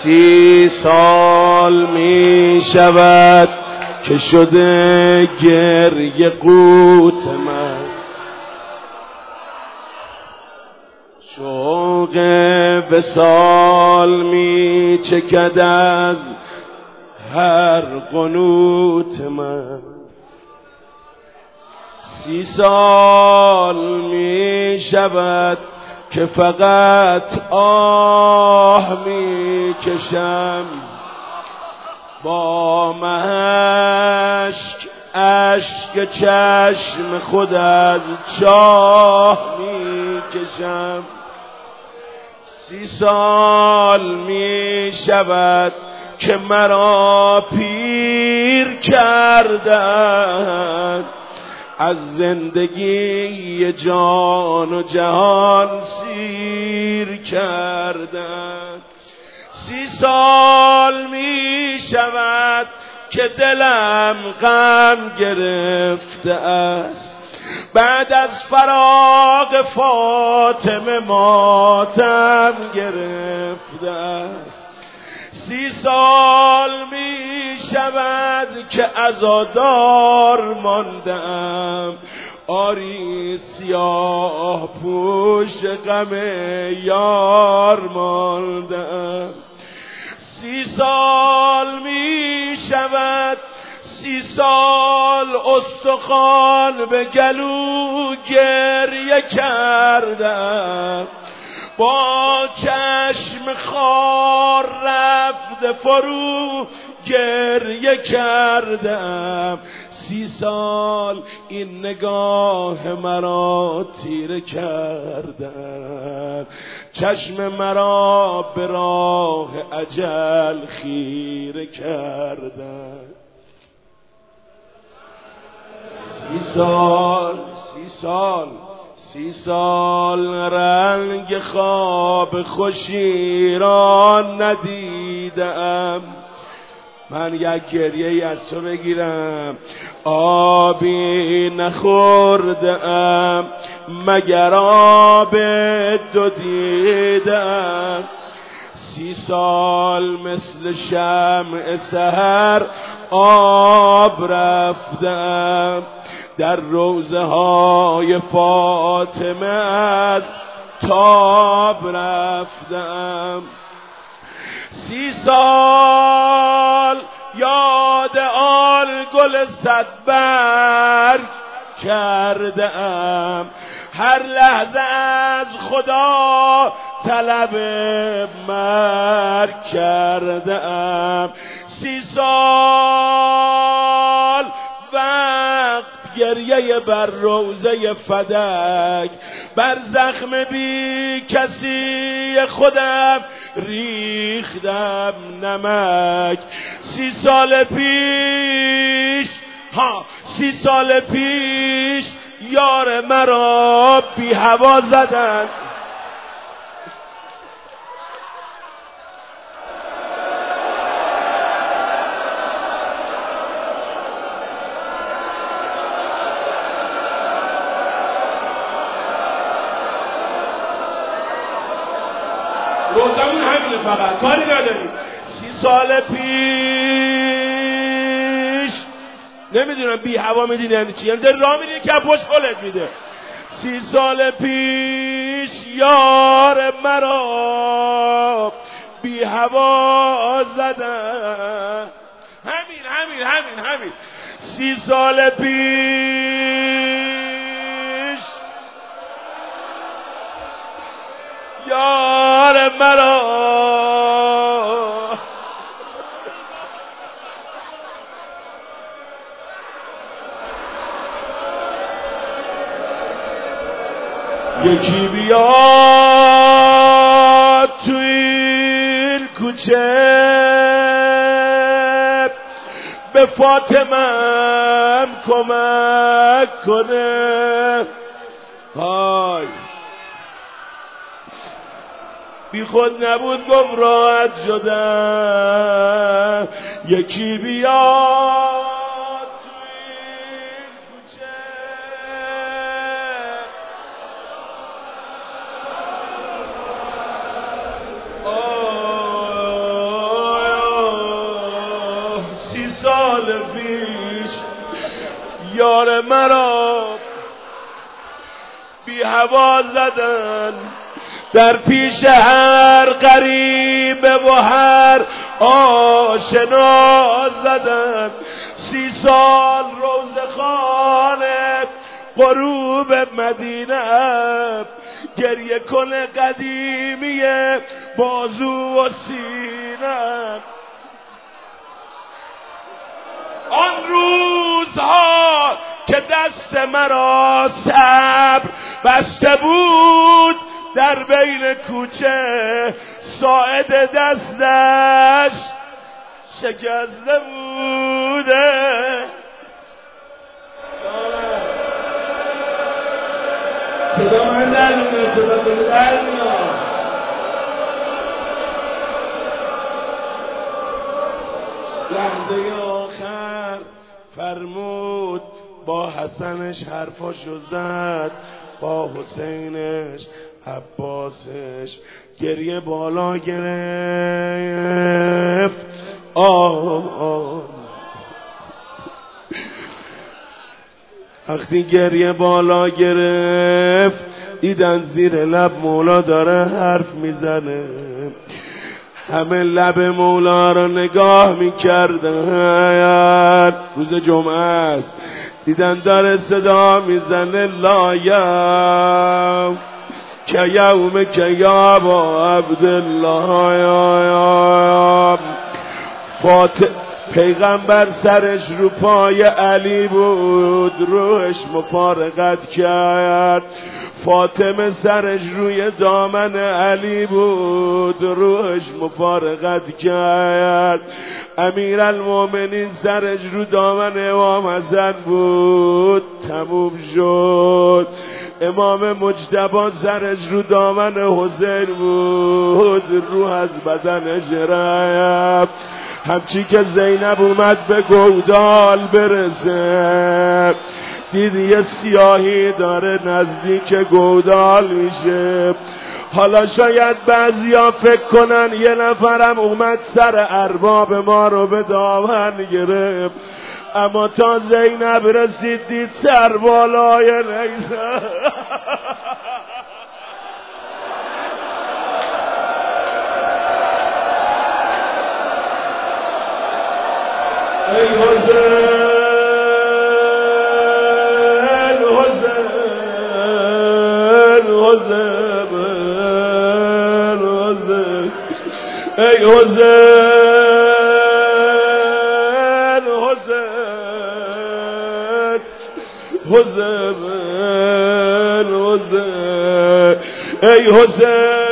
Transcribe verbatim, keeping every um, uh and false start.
سی سال می شود که شده گریه قوت من، شوق وصال می چکد از هر قنوت من. سی سال می شود که فقط آه می کشم، با مشک اشک چشم خود از چاه می کشم. سی سال می شود که مرا پیر کردند، از زندگی جان و جهان سیر کردند. سی سال می شود که دلم غم گرفته است، بعد از فراق فاطمه ماتم گرفته است. سی سال می شود که عزادار ماندم، آری سیاه پوش غم یار ماندم. سی سال می شود، سی سال استخوان به گلو گریه کردم، با چشم خار رفت فرو گریه کردم. سی سال این نگاه مرا تیره کردن، چشم مرا به راه اجل خیره کردن. سی سال سی سال سی سال رنگ خواب خوشی را ندیدم، من یک گریه ای از تو بگیرم، آبی نخوردم مگر آب دو دیدم. سی سال مثل شمع سحر آب رفتم، در روضه های فاطمه از تاب رفتم. سی سال یاد آن گل صدبرگ کردم، هر لحظه از خدا طلب مرگ کردم. سی سال وقت گریه بر روضه فدک، بر زخم بی کسی خودم ریختم نمک. سی سال پیش ها سی سال پیش یار مرا بی هوا زدن، روزمون همینه، فقط کاری نداریم. سی سال پیش نمیدونم بی هوا میدین یعنی چی، یعنی در راه میدین که پشت پلت میده. سی سال پیش یار مرا بی هوا زدن، همین همین همین همین. سی سال پیش یار مرا یکی بیاد تو این کوچه به فاطمه‌ام کمک کنه. های بی خود نبود گفت راحت شدم. یکی بیاد تو این کوچه سال پیش یار مرا بی هوا زدن، در پیش هر غریب و هر آشنا زدن. سی سال روزخانه غروب مدینه، گریه کن قدیمی بازو و سینه. آن روزها که دست مرا صبر بسته بود، در بین کوچه ساعد دستش شکسته بوده. صدا من در میاد، صدا من در میاد. لحظه آخر فرمود با حسنش حرفاشو زد، با حسینش عباسش گریه بالا گرفت. آه آه وقتی گریه بالا گرفت دیدن زیر لب مولا داره حرف میزنه. همه لب مولا رو نگاه میکردن، روز جمعه است، دیدن داره صدا میزنه لایم که یوم که یا با عبدالله یا فاتح. پیغمبر سرش رو پای علی بود، روحش مفارقت کرد. فاطمه سرش روی دامن علی بود، روحش مفارقت کرد. امیرالمومنین سرش رو دامن امام حسن بود، تموم شد. امام مجتبی سرش رو دامن حسین بود، روح از بدنش رفت. همچی که زینب اومد به گودال برسه، دید یه سیاهی داره نزدیک گودال میشه. حالا شاید بعضیا فکر کنن یه نفرم اومد سر ارباب ما رو به دامن گرفت، اما تا زینب رسید دید سر بالای نیزه. ای حسین حسین حسین حسین ای حسین حسین حسین حسین ای حسین